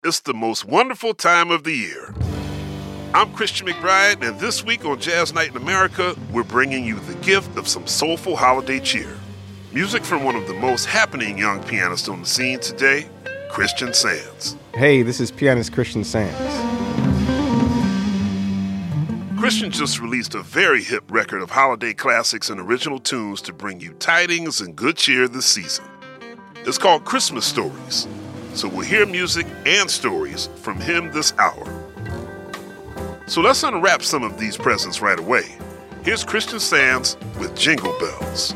it's the most wonderful time of the year. I'm Christian McBride, and this week on Jazz Night in America, we're bringing you the gift of some soulful holiday cheer. Music from one of the most happening young pianists on the scene today, Christian Sands. Hey, this is pianist Christian Sands. Christian just released a very hip record of holiday classics and original tunes to bring you tidings and good cheer this season. It's called Christmas Stories, so we'll hear music and stories from him this hour. So let's unwrap some of these presents right away. Here's Christian Sands with Jingle Bells.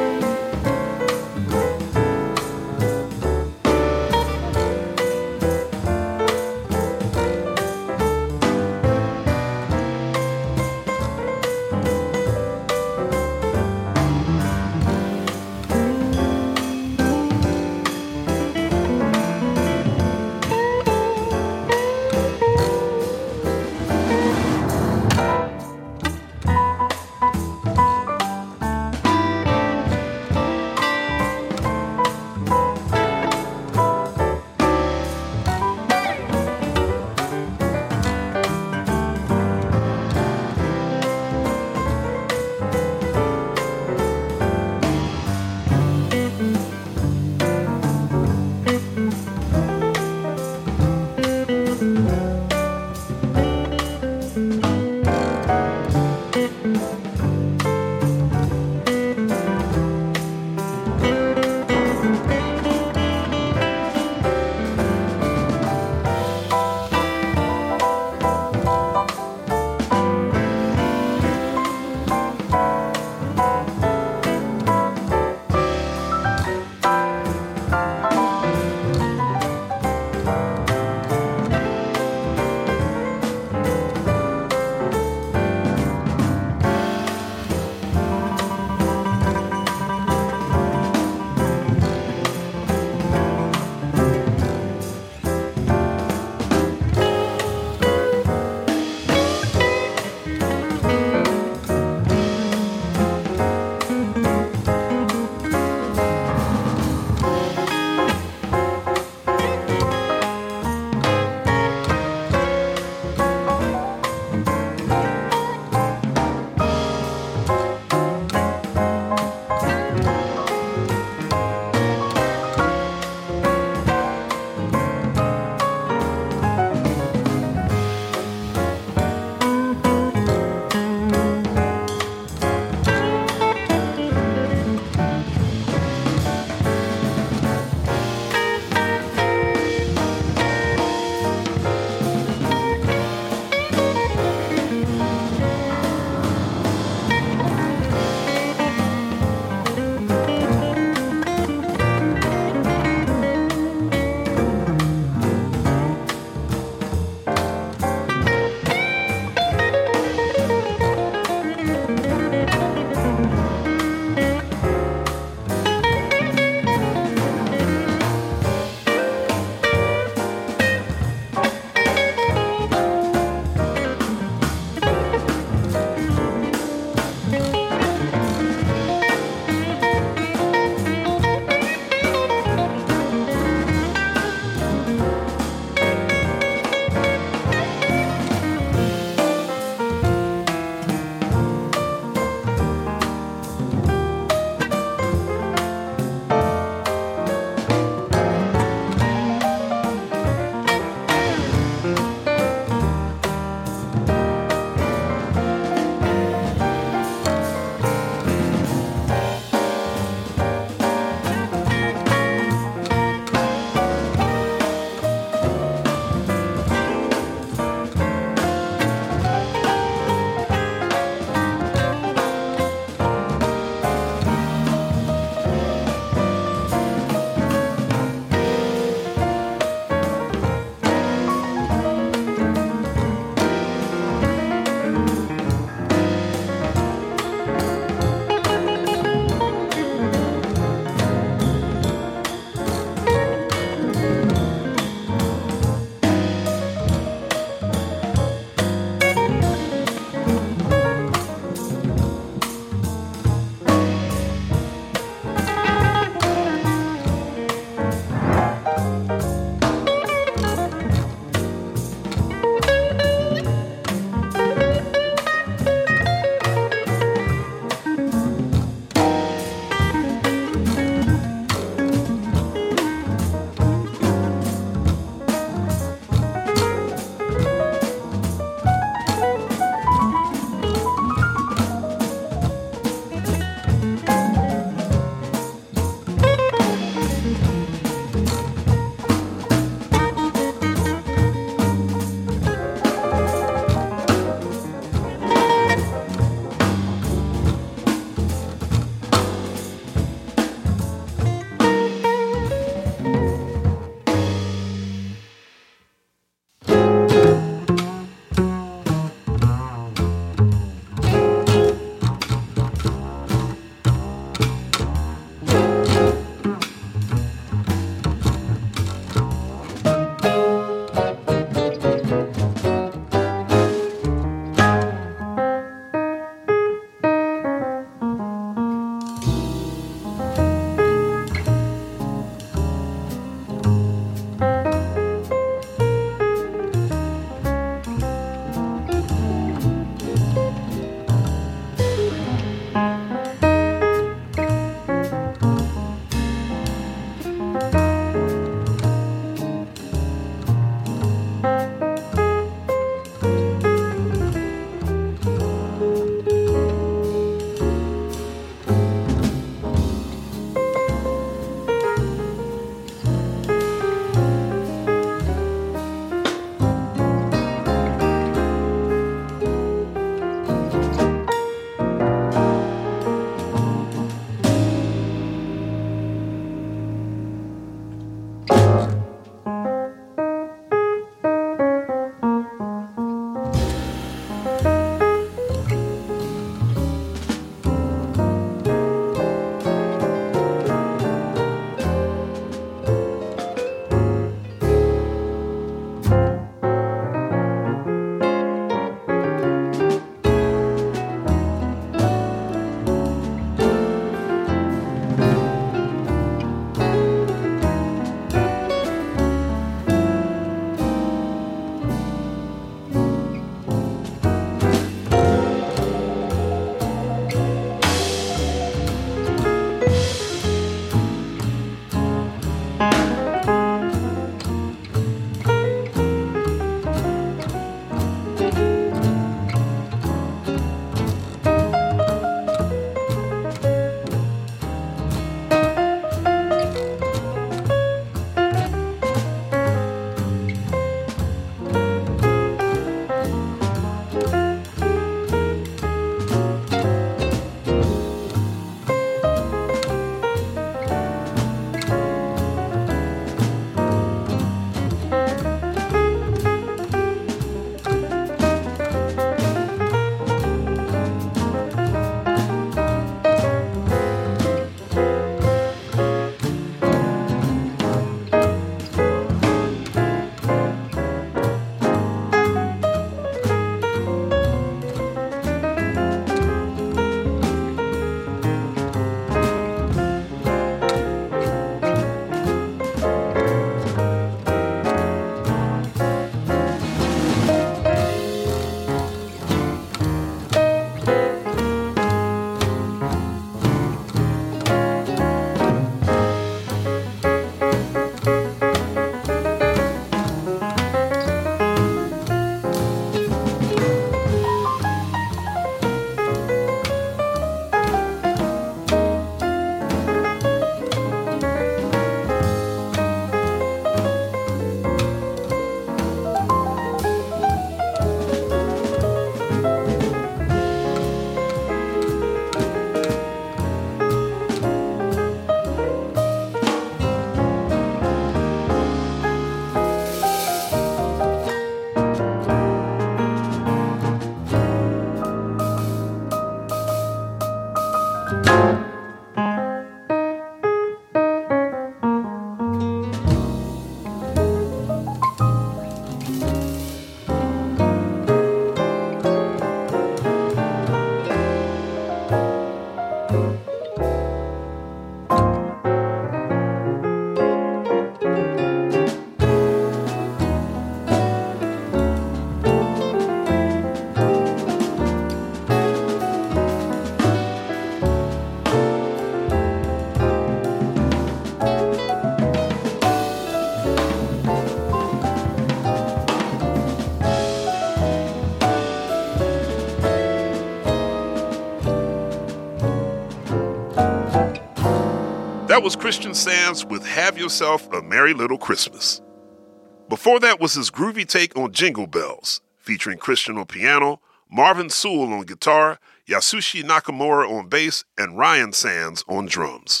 That was Christian Sands with Have Yourself a Merry Little Christmas. Before that was his groovy take on Jingle Bells, featuring Christian on piano, Marvin Sewell on guitar, Yasushi Nakamura on bass, and Ryan Sands on drums.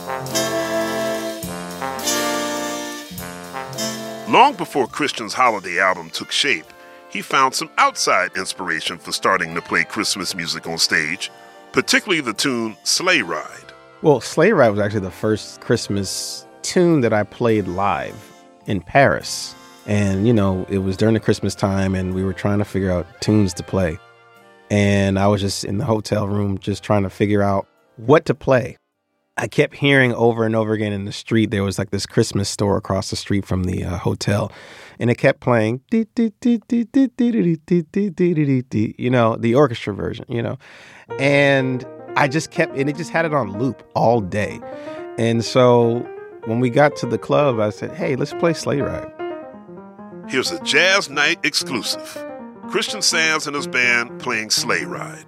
Long before Christian's holiday album took shape, he found some outside inspiration for starting to play Christmas music on stage, particularly the tune Sleigh Ride. Well, Sleigh Ride was actually the first Christmas tune that I played live in Paris. And, it was during the Christmas time and we were trying to figure out tunes to play. And I was just in the hotel room just trying to figure out what to play. I kept hearing over and over again in the street, there was like this Christmas store across the street from the hotel. And it kept playing, the orchestra version, And I just kept, and it just had it on loop all day. And so when we got to the club, I said, hey, let's play Sleigh Ride. Here's a Jazz Night exclusive. Christian Sands and his band playing Sleigh Ride.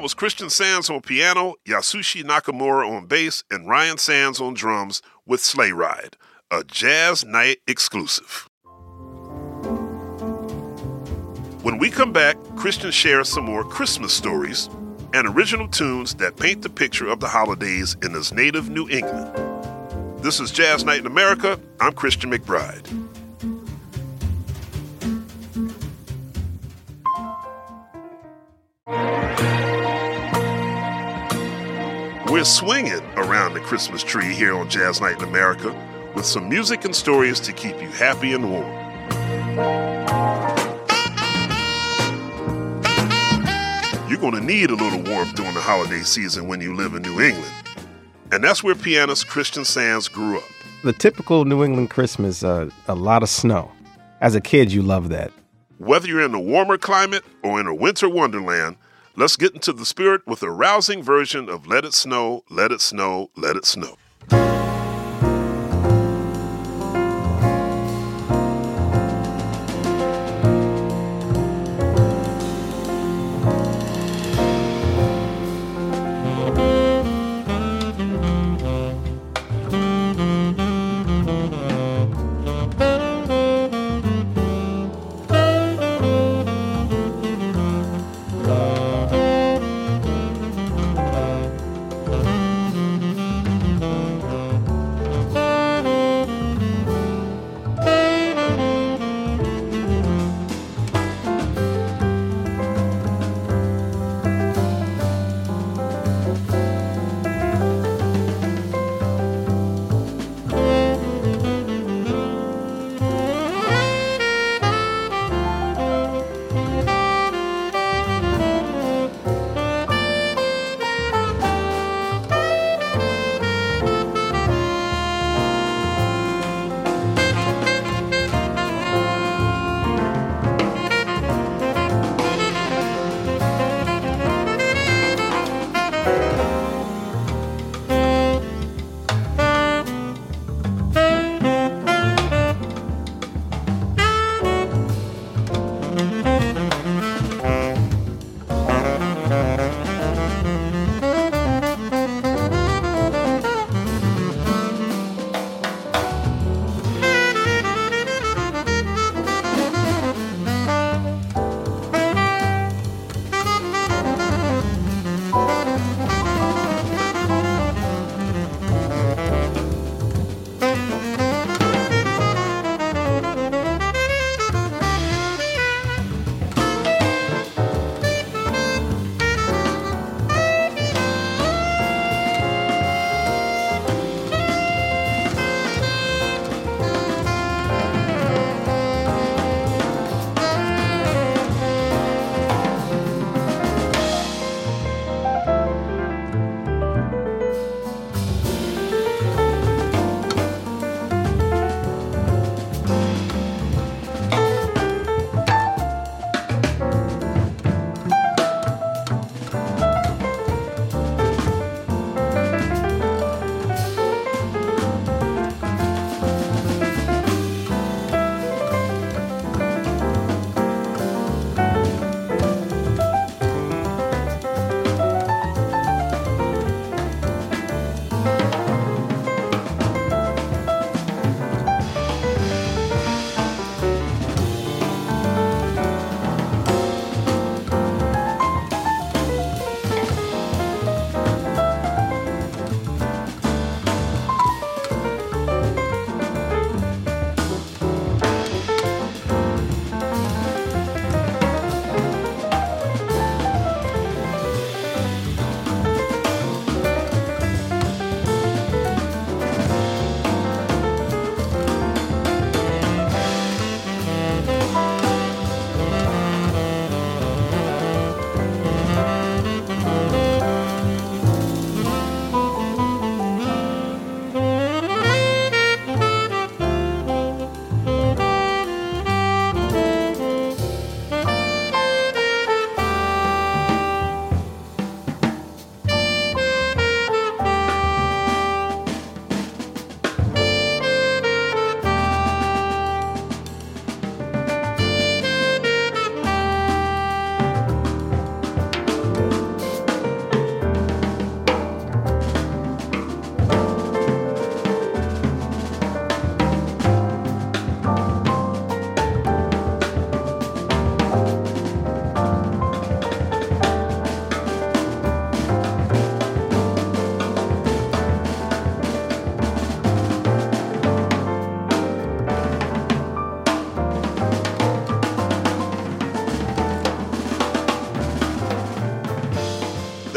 was Christian Sands on piano, Yasushi Nakamura on bass, and Ryan Sands on drums with Sleigh Ride, a Jazz Night exclusive. When we come back, Christian shares some more Christmas stories and original tunes that paint the picture of the holidays in his native New England. This is Jazz Night in America. I'm Christian McBride. We're swinging around the Christmas tree here on Jazz Night in America with some music and stories to keep you happy and warm. You're going to need a little warmth during the holiday season when you live in New England. And that's where pianist Christian Sands grew up. The typical New England Christmas, a lot of snow. As a kid, you love that. Whether you're in a warmer climate or in a winter wonderland, let's get into the spirit with a rousing version of Let It Snow, Let It Snow, Let It Snow.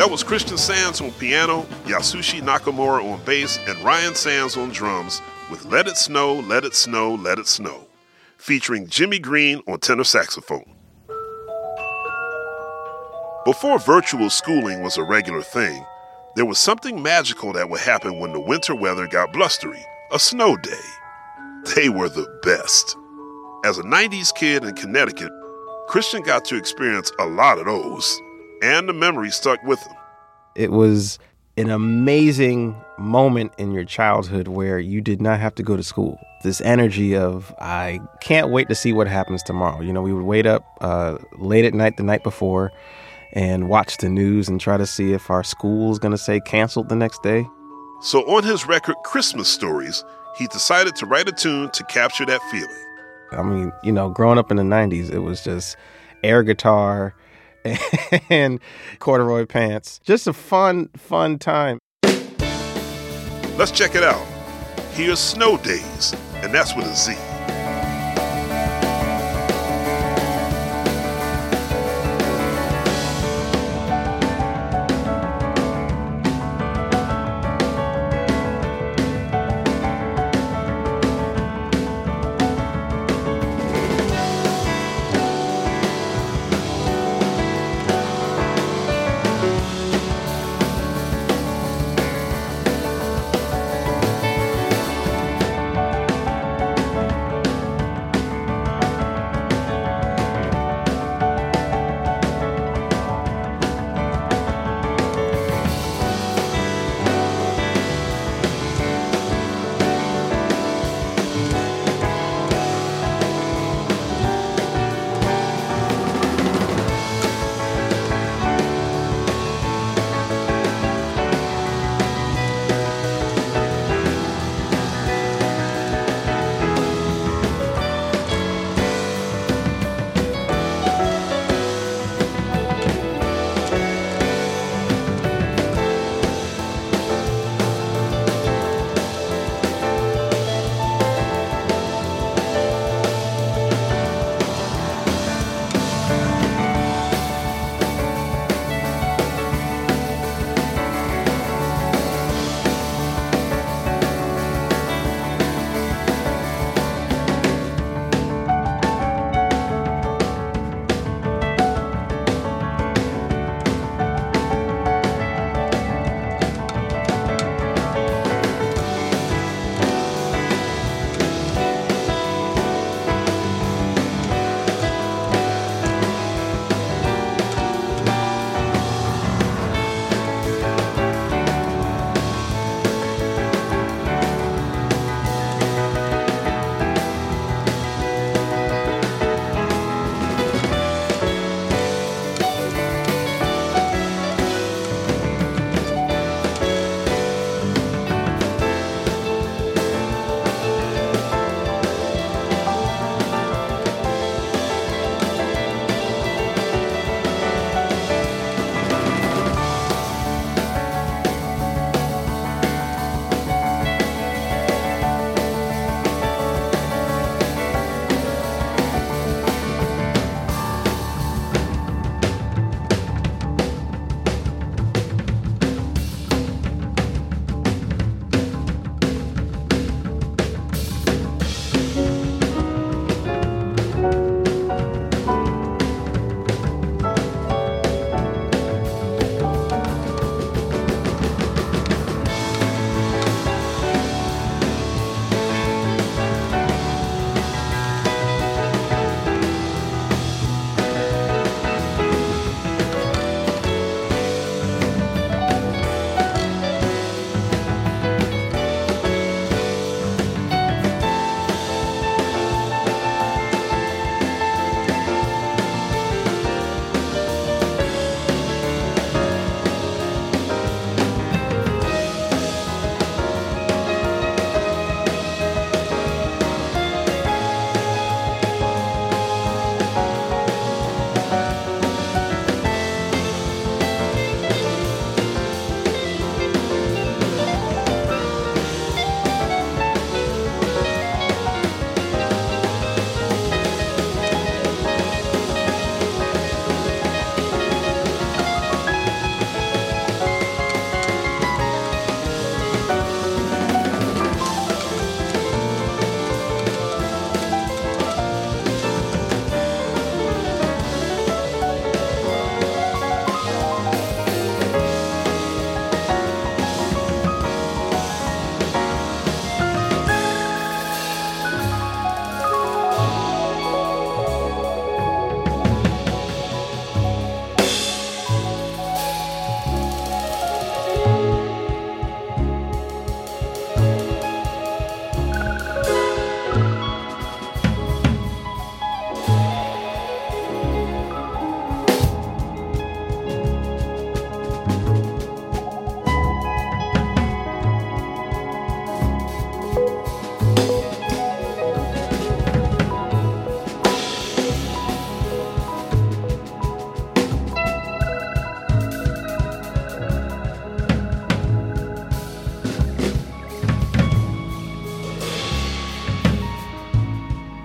That was Christian Sands on piano, Yasushi Nakamura on bass, and Ryan Sands on drums with Let It Snow, Let It Snow, Let It Snow, featuring Jimmy Green on tenor saxophone. Before virtual schooling was a regular thing, there was something magical that would happen when the winter weather got blustery, a snow day. They were the best. As a 90s kid in Connecticut, Christian got to experience a lot of those, and the memories stuck with him. It was an amazing moment in your childhood where you did not have to go to school. This energy of, I can't wait to see what happens tomorrow. You know, we would wait up late at night the night before and watch the news and try to see if our school's going to say canceled the next day. So on his record, Christmas Stories, he decided to write a tune to capture that feeling. I mean, you know, growing up in the 90s, it was just air guitar and corduroy pants. Just a fun time. Let's check it out. Here's Snow Days, and that's with a Z.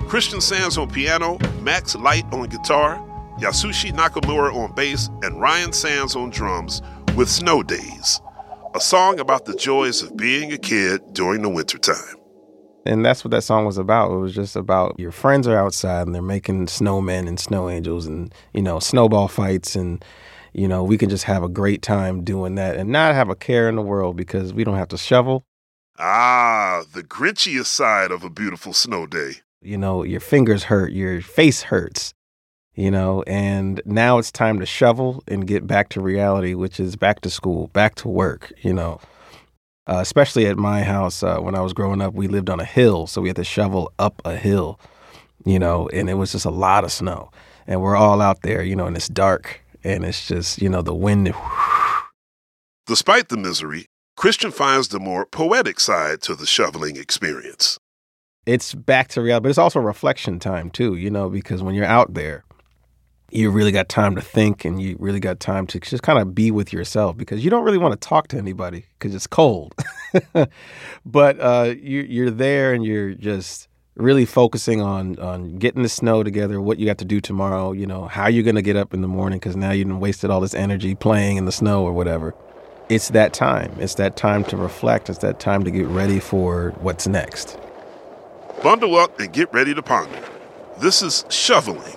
Christian Sands on piano, Max Light on guitar, Yasushi Nakamura on bass, and Ryan Sands on drums with Snow Days, a song about the joys of being a kid during the wintertime. And that's what that song was about. It was just about your friends are outside and they're making snowmen and snow angels and, snowball fights. And, we can just have a great time doing that and not have a care in the world because we don't have to shovel. Ah, the Grinchiest side of a beautiful snow day. Your fingers hurt, your face hurts, and now it's time to shovel and get back to reality, which is back to school, back to work, especially at my house. When I was growing up, we lived on a hill, so we had to shovel up a hill, and it was just a lot of snow. And we're all out there, and it's dark, and it's just, the wind. Despite the misery, Christian finds the more poetic side to the shoveling experience. It's back to reality, but it's also reflection time, too, because when you're out there, you really got time to think and you really got time to just kind of be with yourself because you don't really want to talk to anybody because it's cold. But you're there and you're just really focusing on getting the snow together, what you got to do tomorrow, how you're going to get up in the morning because now you've wasted all this energy playing in the snow or whatever. It's that time. It's that time to reflect. It's that time to get ready for what's next. Bundle up and get ready to ponder. This is Shoveling.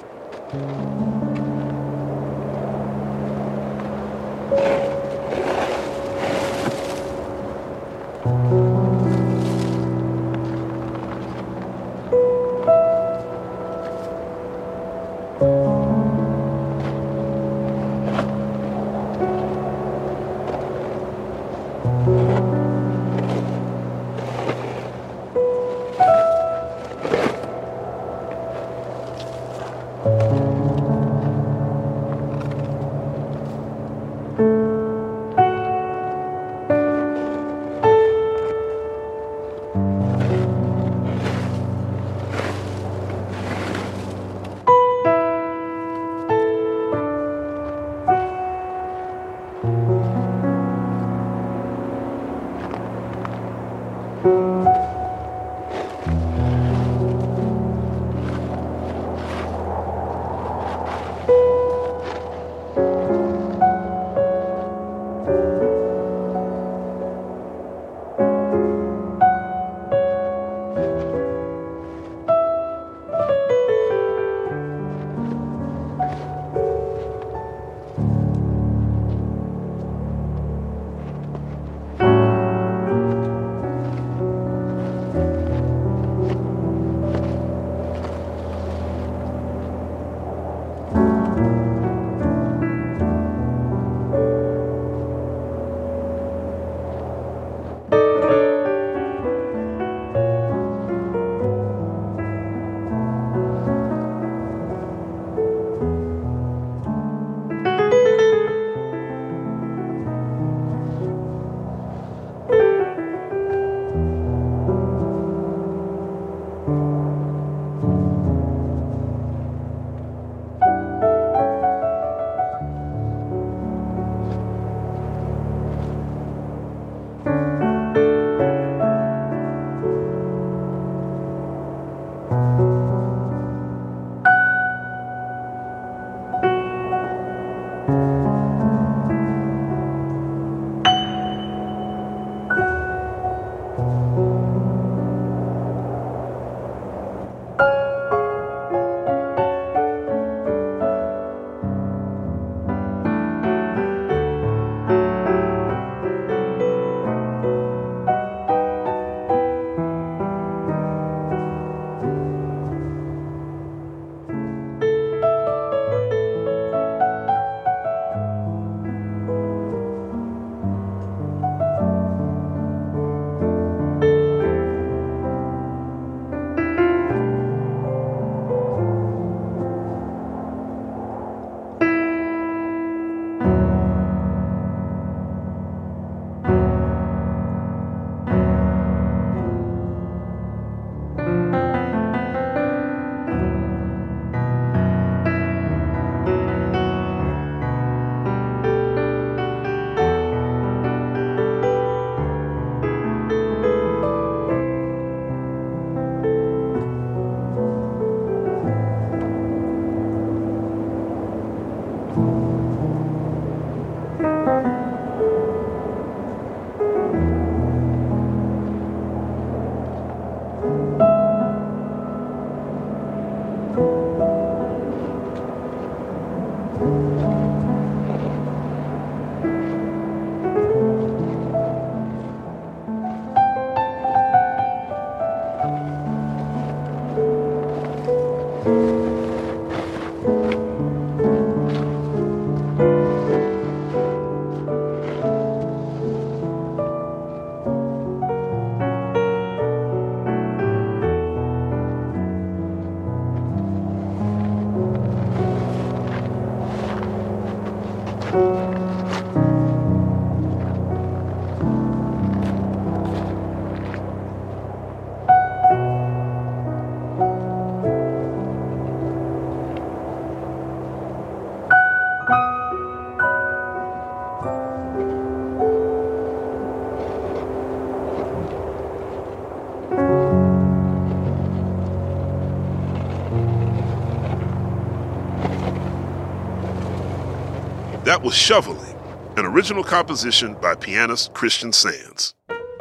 That was Shoveling, an original composition by pianist Christian Sands.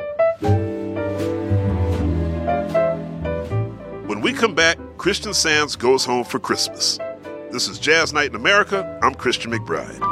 When we come back, Christian Sands goes home for Christmas. This is Jazz Night in America. I'm Christian McBride.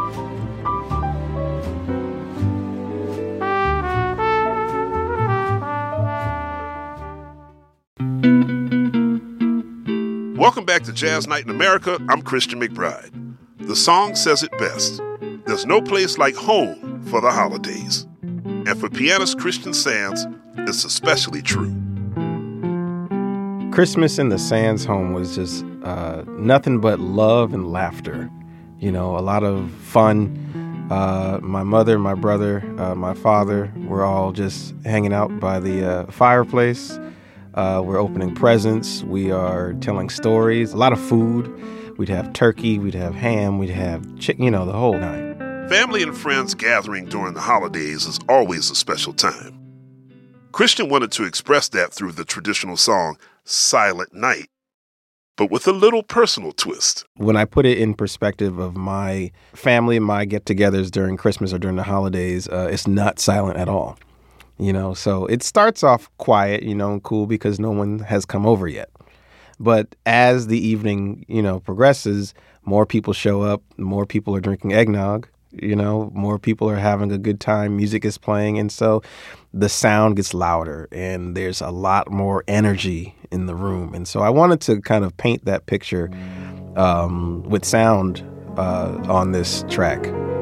Welcome back to Jazz Night in America. I'm Christian McBride. The song says it best. There's no place like home for the holidays. And for pianist Christian Sands, it's especially true. Christmas in the Sands home was just nothing but love and laughter. You know, a lot of fun. My mother, my brother, my father, we're all just hanging out by the fireplace. We're opening presents. We are telling stories. A lot of food. We'd have turkey. We'd have ham. We'd have chicken, you know, the whole nine. Family and friends gathering during the holidays is always a special time. Christian wanted to express that through the traditional song, Silent Night, but with a little personal twist. When I put it in perspective of my family, my get-togethers during Christmas or during the holidays, it's not silent at all. You know, so it starts off quiet, you know, and cool because no one has come over yet. But as the evening, you know, progresses, more people show up, more people are drinking eggnog, you know, more people are having a good time, music is playing, and so the sound gets louder and there's a lot more energy in the room. And so I wanted to kind of paint that picture with sound on this track.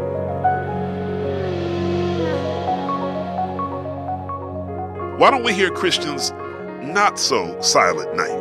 Why don't we hear Christian's Not So Silent Night?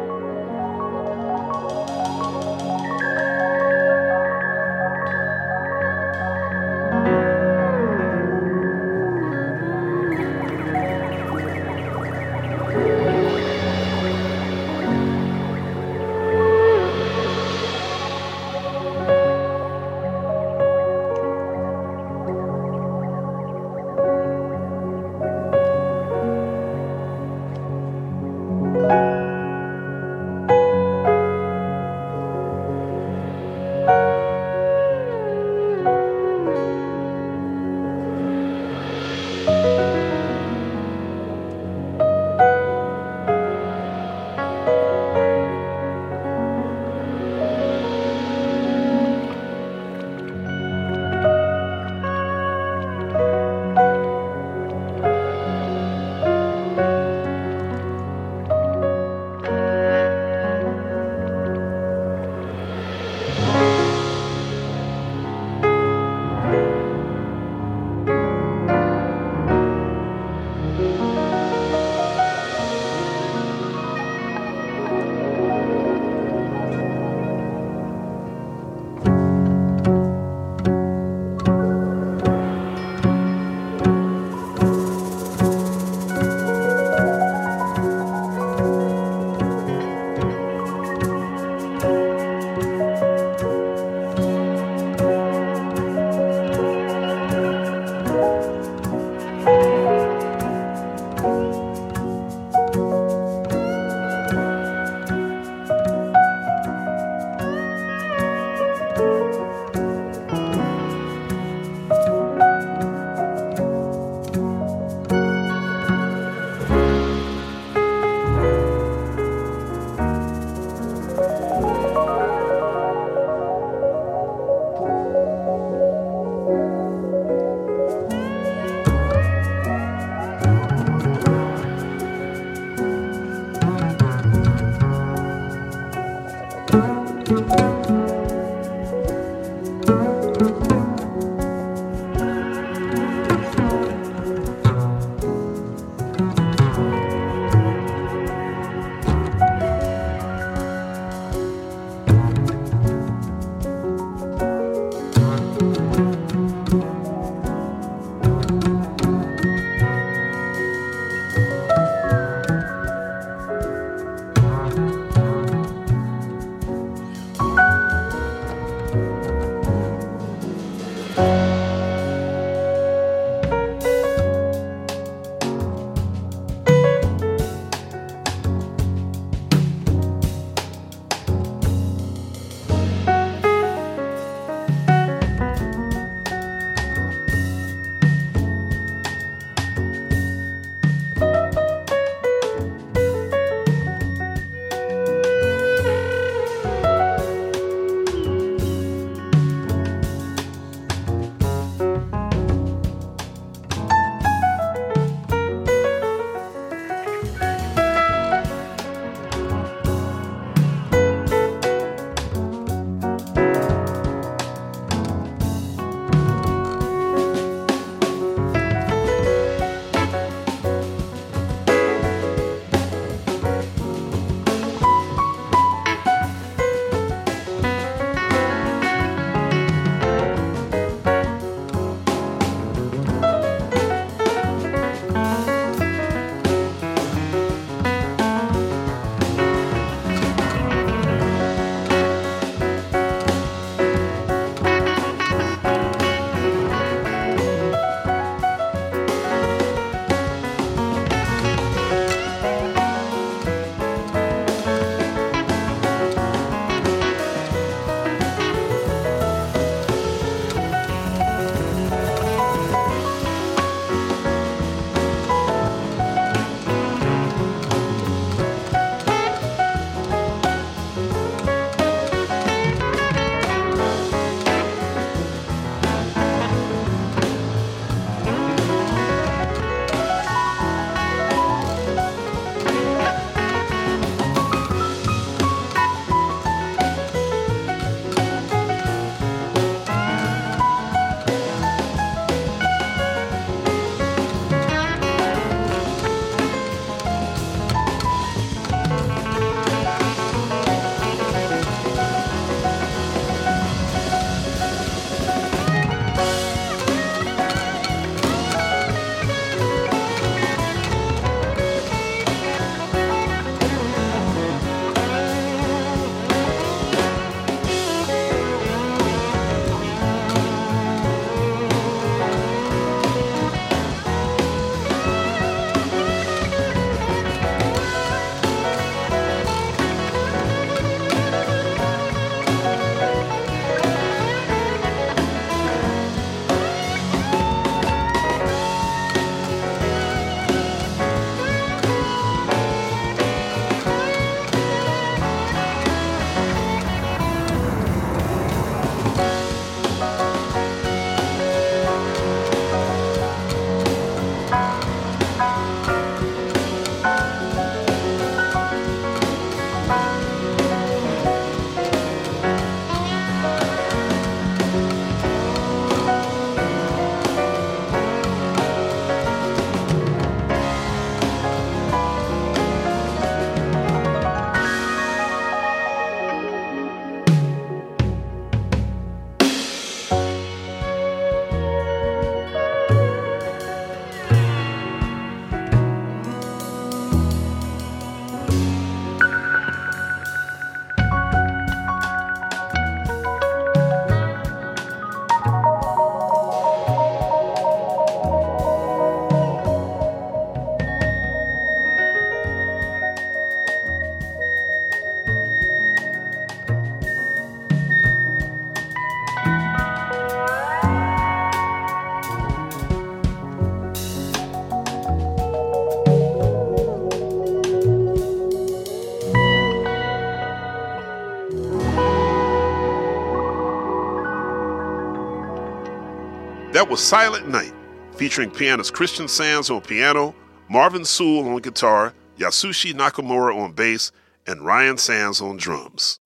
That was Silent Night, featuring pianist Christian Sands on piano, Marvin Sewell on guitar, Yasushi Nakamura on bass, and Ryan Sands on drums.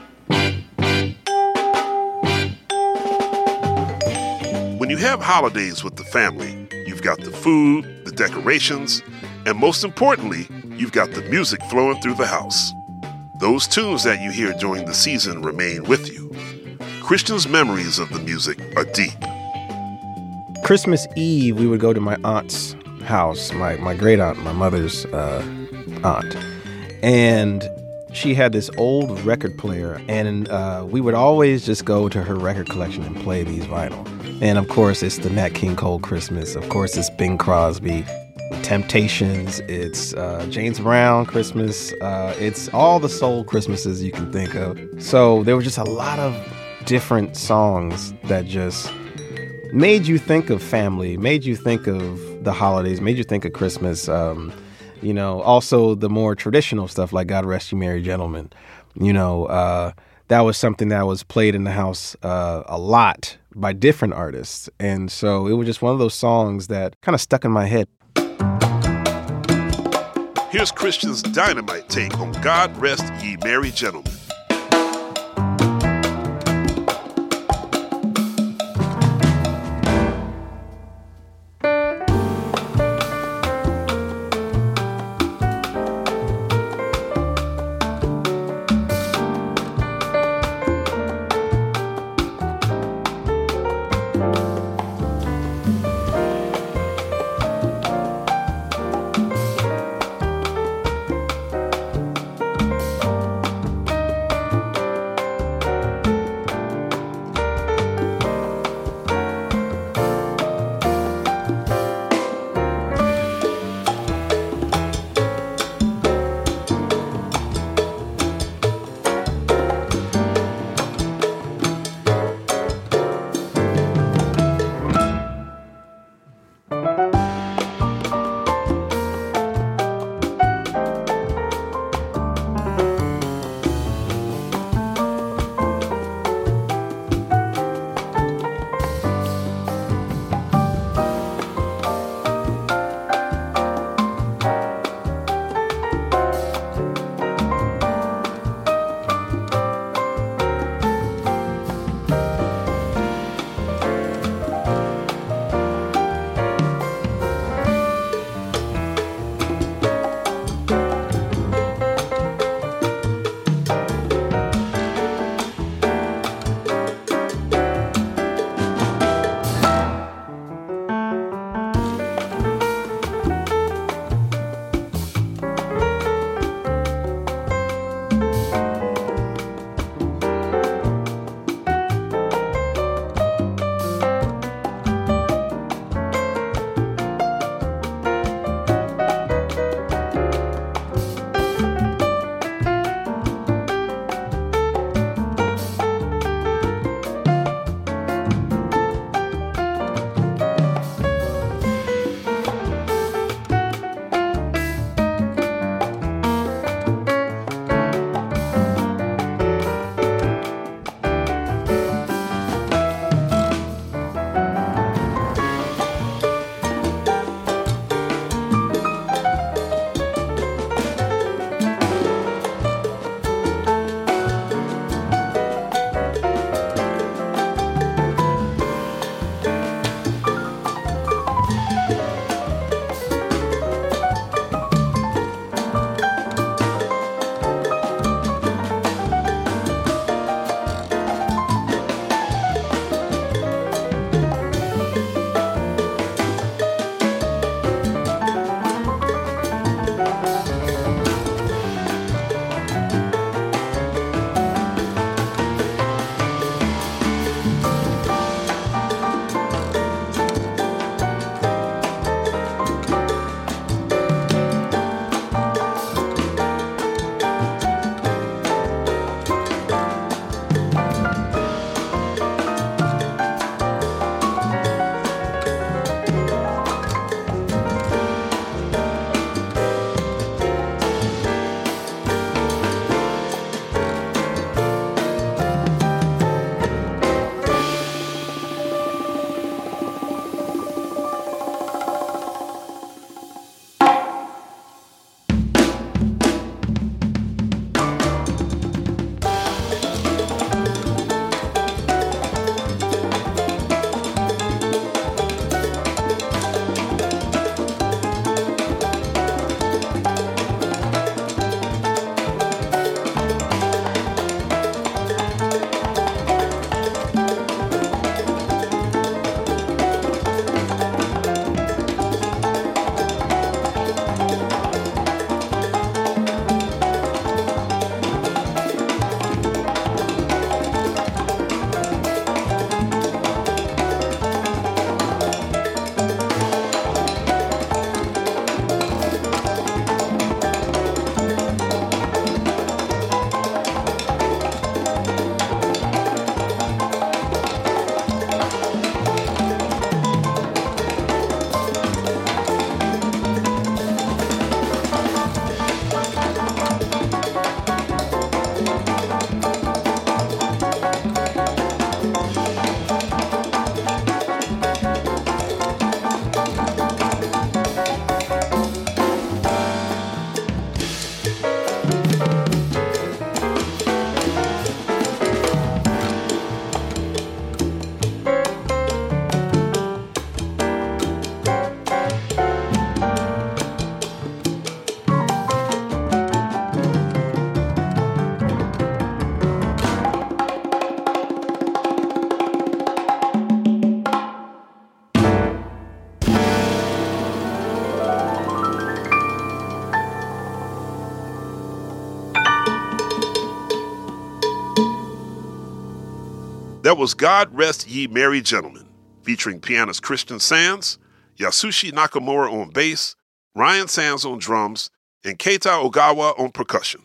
When you have holidays with the family, you've got the food, the decorations, and most importantly, you've got the music flowing through the house. Those tunes that you hear during the season remain with you. Christian's memories of the music are deep. Christmas Eve, we would go to my aunt's house, my great aunt, my mother's aunt. And she had this old record player, and we would always just go to her record collection and play these vinyl. And of course, it's the Nat King Cole Christmas. Of course, it's Bing Crosby, Temptations. It's James Brown Christmas. It's all the soul Christmases you can think of. So there were just a lot of different songs that just made you think of family, made you think of the holidays, made you think of Christmas. Also the more traditional stuff like God Rest You Merry Gentlemen. That was something that was played in the house a lot by different artists. And so it was just one of those songs that kind of stuck in my head. Here's Christian's dynamite take on God Rest Ye Merry Gentlemen. That was God Rest Ye Merry Gentlemen, featuring pianist Christian Sands, Yasushi Nakamura on bass, Ryan Sands on drums, and Keita Ogawa on percussion.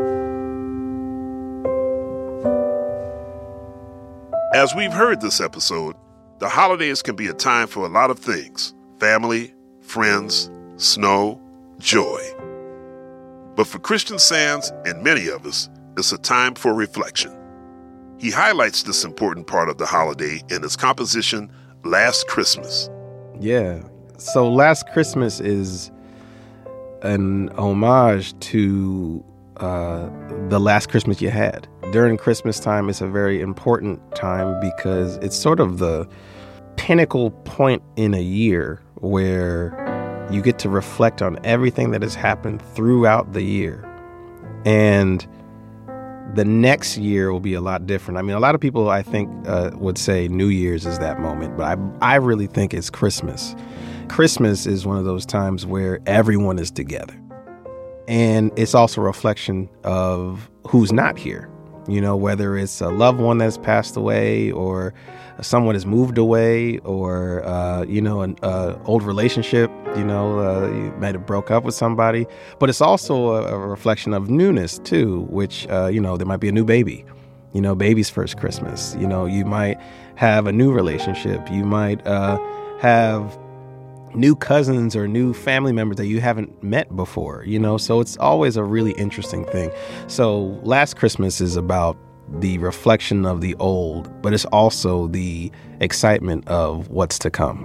As we've heard this episode, the holidays can be a time for a lot of things: family, friends, snow, joy. But for Christian Sands and many of us, it's a time for reflection. He highlights this important part of the holiday in his composition, Last Christmas. Yeah. So Last Christmas is an homage to the last Christmas you had. During Christmas time, it's a very important time because it's sort of the pinnacle point in a year where you get to reflect on everything that has happened throughout the year. And the next year will be a lot different. I mean, a lot of people, I think, would say New Year's is that moment, but I really think it's Christmas. Christmas is one of those times where everyone is together. And it's also a reflection of who's not here. You know, whether it's a loved one that's passed away or someone has moved away or, an old relationship, you might have broke up with somebody. But it's also a reflection of newness, too, which, there might be a new baby, baby's first Christmas. You might have a new relationship. You might have new cousins or new family members that you haven't met before, so it's always a really interesting thing. So Last Christmas is about the reflection of the old, but it's also the excitement of what's to come.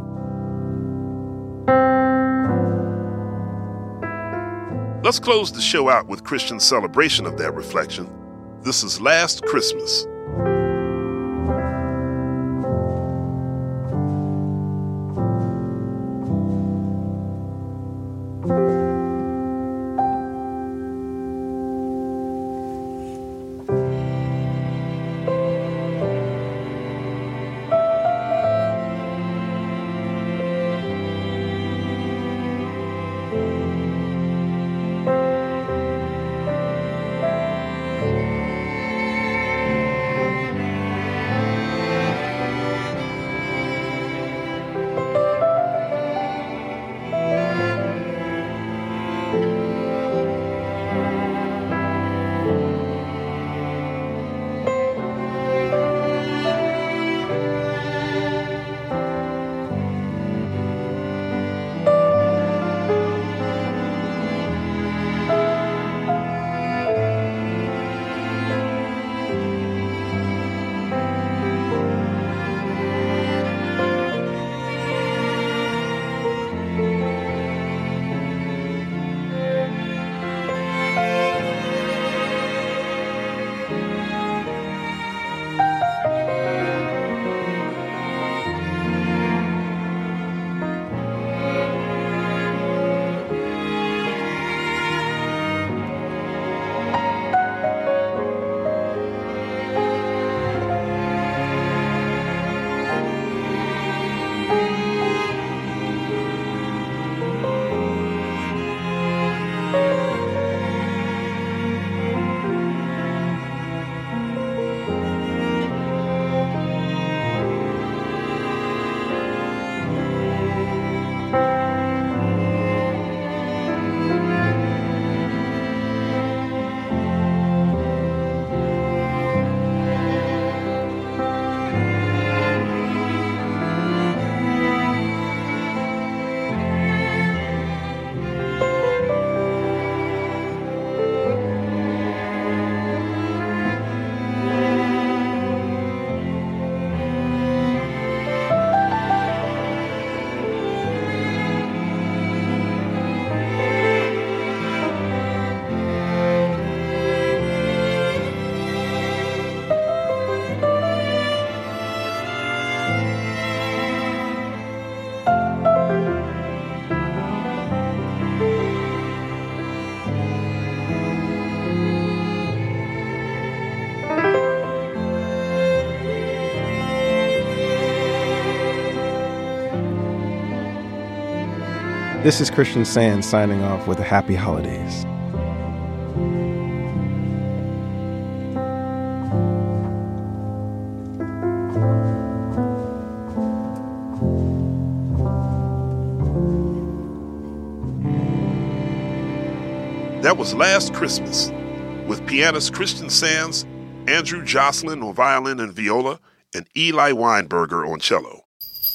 Let's close the show out with Christian's celebration of that reflection. This is Last Christmas. This is Christian Sands signing off with a happy holidays. That was Last Christmas, with pianist Christian Sands, Andrew Jocelyn on violin and viola, and Eli Weinberger on cello.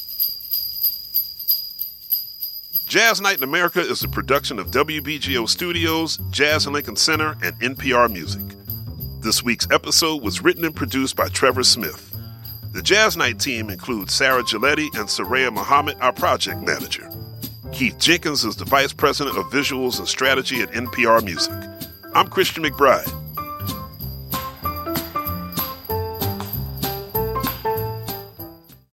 Jazz Night in America is a production of WBGO Studios, Jazz in Lincoln Center, and NPR Music. This week's episode was written and produced by Trevor Smith. The Jazz Night team includes Sarah Giletti and Soraya Muhammad, our project manager. Keith Jenkins is the Vice President of Visuals and Strategy at NPR Music. I'm Christian McBride.